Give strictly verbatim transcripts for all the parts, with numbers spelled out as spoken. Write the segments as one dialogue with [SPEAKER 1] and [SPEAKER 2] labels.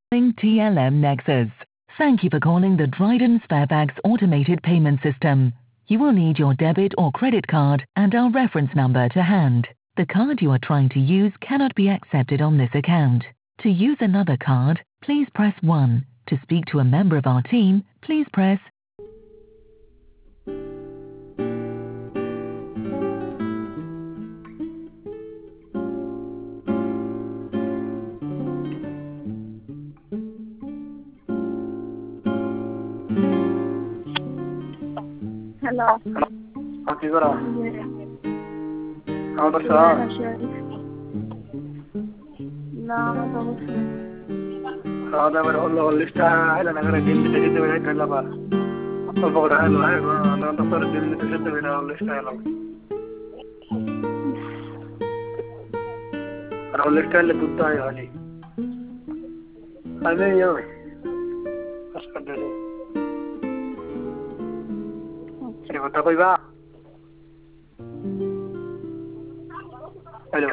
[SPEAKER 1] T L M Nexus. Thank you for calling the Dryden Sparebags automated payment system. You will need your debit or credit card and our reference number to hand. The card you are trying to use cannot be accepted on this account. To use another card, please press one. To speak to a member of our team, please press
[SPEAKER 2] Hello.
[SPEAKER 3] কি করা খাওয়া দাওয়া
[SPEAKER 2] না
[SPEAKER 3] খাওয়া দাওয়া হলো লিস্টটা হলো না করে দিন দিতে দিতে বেড়ে গেল বা অল্প করে হলো না তো করে দিন দিতে দিতে বেড়ে লিস্টটা হলো আর লিস্টটা হলে দুধ হয় হলি আমি ইয়ে আজকে দিলে সে কথা কইবা হ্যালো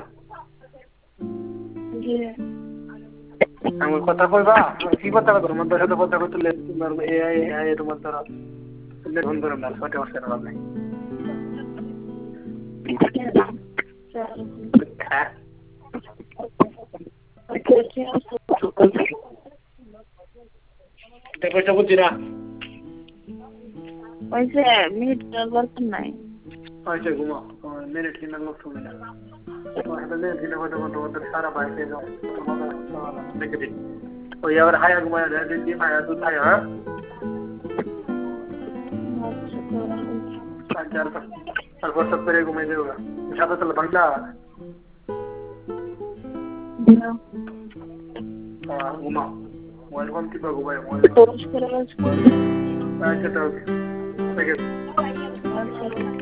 [SPEAKER 3] আমার কথা কইবা কি কথা বলবো তোমার সাথে কথা কইতে তোমার এআই এআই তোমার দ্বারা তুমি ফোন করে না সঠিক অবস্থা না ভাই হ্যাঁ দেখো তো বুঝিরা
[SPEAKER 2] ওইসে মিনিট বলতে নাই
[SPEAKER 3] আচ্ছা ঘুমা মিনিট কিনা লোক শুনে না তাহলে দিনে কথা বলতে বলতে সারা বাইরে যাও দেখে দিন ওই আবার হায়া ঘুমায় যায় দিন হায়া দুধ হায়া তারপর সব করে ঘুমাই যাবো সাথে তাহলে বাংলা ঘুমাও মোবাইল ফোন কিংবা ঘুমাই মোবাইল আচ্ছা তাহলে